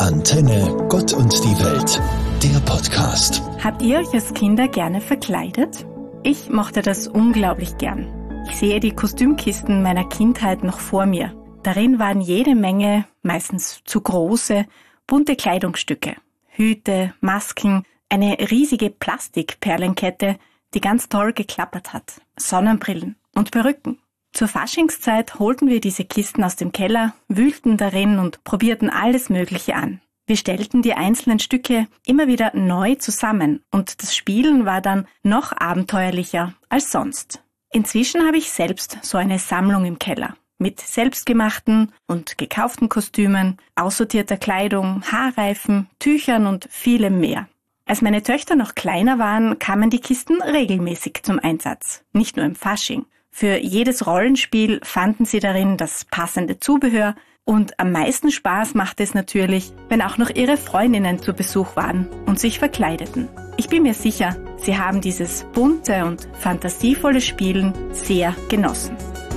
Antenne Gott und die Welt, der Podcast. Habt ihr euch als Kinder gerne verkleidet? Ich mochte das unglaublich gern. Ich sehe die Kostümkisten meiner Kindheit noch vor mir. Darin waren jede Menge, meistens zu große, bunte Kleidungsstücke. Hüte, Masken, eine riesige Plastikperlenkette, die ganz toll geklappert hat. Sonnenbrillen und Perücken. Zur Faschingszeit holten wir diese Kisten aus dem Keller, wühlten darin und probierten alles Mögliche an. Wir stellten die einzelnen Stücke immer wieder neu zusammen und das Spielen war dann noch abenteuerlicher als sonst. Inzwischen habe ich selbst so eine Sammlung im Keller mit selbstgemachten und gekauften Kostümen, aussortierter Kleidung, Haarreifen, Tüchern und vielem mehr. Als meine Töchter noch kleiner waren, kamen die Kisten regelmäßig zum Einsatz, nicht nur im Fasching. Für jedes Rollenspiel fanden sie darin das passende Zubehör und am meisten Spaß machte es natürlich, wenn auch noch ihre Freundinnen zu Besuch waren und sich verkleideten. Ich bin mir sicher, sie haben dieses bunte und fantasievolle Spielen sehr genossen.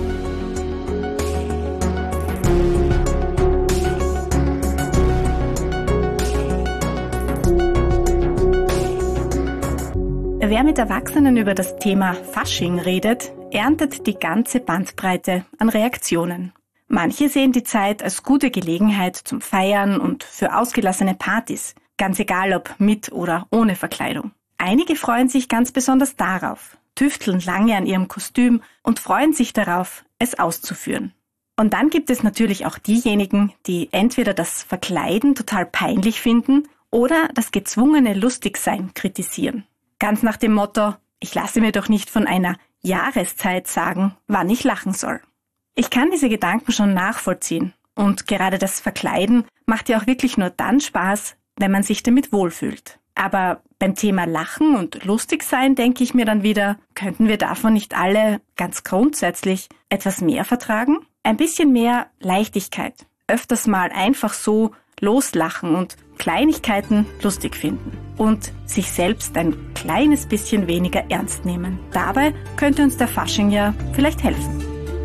Wer mit Erwachsenen über das Thema Fasching redet, erntet die ganze Bandbreite an Reaktionen. Manche sehen die Zeit als gute Gelegenheit zum Feiern und für ausgelassene Partys, ganz egal ob mit oder ohne Verkleidung. Einige freuen sich ganz besonders darauf, tüfteln lange an ihrem Kostüm und freuen sich darauf, es auszuführen. Und dann gibt es natürlich auch diejenigen, die entweder das Verkleiden total peinlich finden oder das gezwungene Lustigsein kritisieren. Ganz nach dem Motto, ich lasse mir doch nicht von einer Jahreszeit sagen, wann ich lachen soll. Ich kann diese Gedanken schon nachvollziehen. Und gerade das Verkleiden macht ja auch wirklich nur dann Spaß, wenn man sich damit wohlfühlt. Aber beim Thema Lachen und lustig sein denke ich mir dann wieder, könnten wir davon nicht alle ganz grundsätzlich etwas mehr vertragen? Ein bisschen mehr Leichtigkeit. Öfters mal einfach so loslachen und Kleinigkeiten lustig finden. Und sich selbst ein kleines bisschen weniger ernst nehmen. Dabei könnte uns der Fasching ja vielleicht helfen.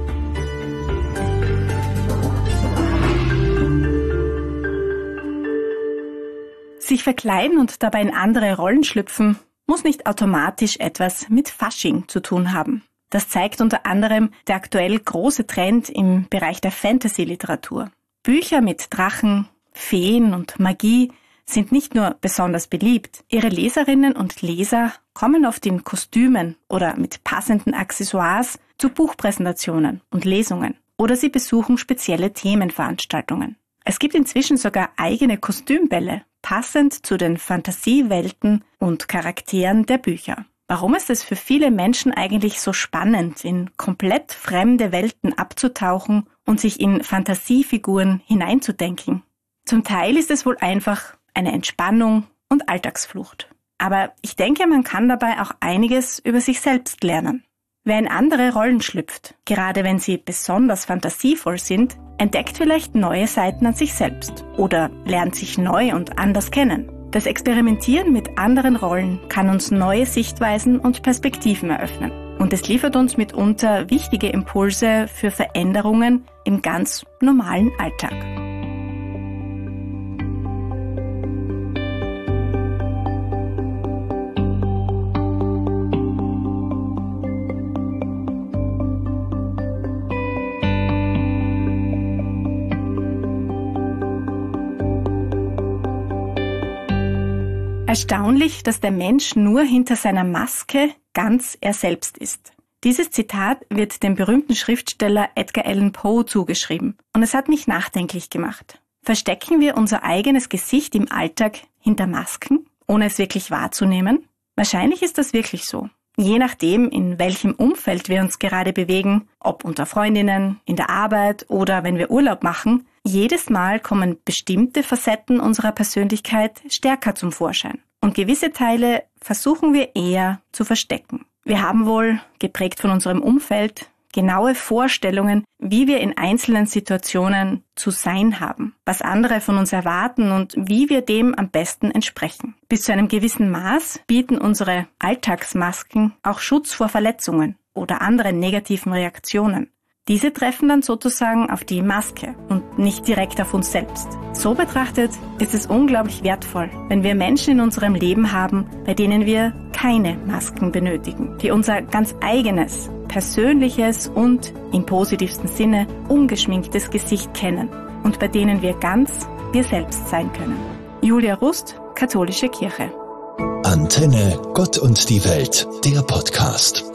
Sich verkleiden und dabei in andere Rollen schlüpfen, muss nicht automatisch etwas mit Fasching zu tun haben. Das zeigt unter anderem der aktuell große Trend im Bereich der Fantasy-Literatur. Bücher mit Drachen, Feen und Magie sind nicht nur besonders beliebt. Ihre Leserinnen und Leser kommen oft in Kostümen oder mit passenden Accessoires zu Buchpräsentationen und Lesungen. Oder sie besuchen spezielle Themenveranstaltungen. Es gibt inzwischen sogar eigene Kostümbälle, passend zu den Fantasiewelten und Charakteren der Bücher. Warum ist es für viele Menschen eigentlich so spannend, in komplett fremde Welten abzutauchen und sich in Fantasiefiguren hineinzudenken? Zum Teil ist es wohl einfach eine Entspannung und Alltagsflucht. Aber ich denke, man kann dabei auch einiges über sich selbst lernen. Wer in andere Rollen schlüpft, gerade wenn sie besonders fantasievoll sind, entdeckt vielleicht neue Seiten an sich selbst oder lernt sich neu und anders kennen. Das Experimentieren mit anderen Rollen kann uns neue Sichtweisen und Perspektiven eröffnen. Und es liefert uns mitunter wichtige Impulse für Veränderungen im ganz normalen Alltag. Erstaunlich, dass der Mensch nur hinter seiner Maske ganz er selbst ist. Dieses Zitat wird dem berühmten Schriftsteller Edgar Allan Poe zugeschrieben und es hat mich nachdenklich gemacht. Verstecken wir unser eigenes Gesicht im Alltag hinter Masken, ohne es wirklich wahrzunehmen? Wahrscheinlich ist das wirklich so. Je nachdem, in welchem Umfeld wir uns gerade bewegen, ob unter Freundinnen, in der Arbeit oder wenn wir Urlaub machen, jedes Mal kommen bestimmte Facetten unserer Persönlichkeit stärker zum Vorschein. Und gewisse Teile versuchen wir eher zu verstecken. Wir haben wohl, geprägt von unserem Umfeld, genaue Vorstellungen, wie wir in einzelnen Situationen zu sein haben, was andere von uns erwarten und wie wir dem am besten entsprechen. Bis zu einem gewissen Maß bieten unsere Alltagsmasken auch Schutz vor Verletzungen oder anderen negativen Reaktionen. Diese treffen dann sozusagen auf die Maske und nicht direkt auf uns selbst. So betrachtet ist es unglaublich wertvoll, wenn wir Menschen in unserem Leben haben, bei denen wir keine Masken benötigen, die unser ganz eigenes, persönliches und im positivsten Sinne ungeschminktes Gesicht kennen und bei denen wir ganz wir selbst sein können. Julia Rust, Katholische Kirche. Antenne Gott und die Welt, der Podcast.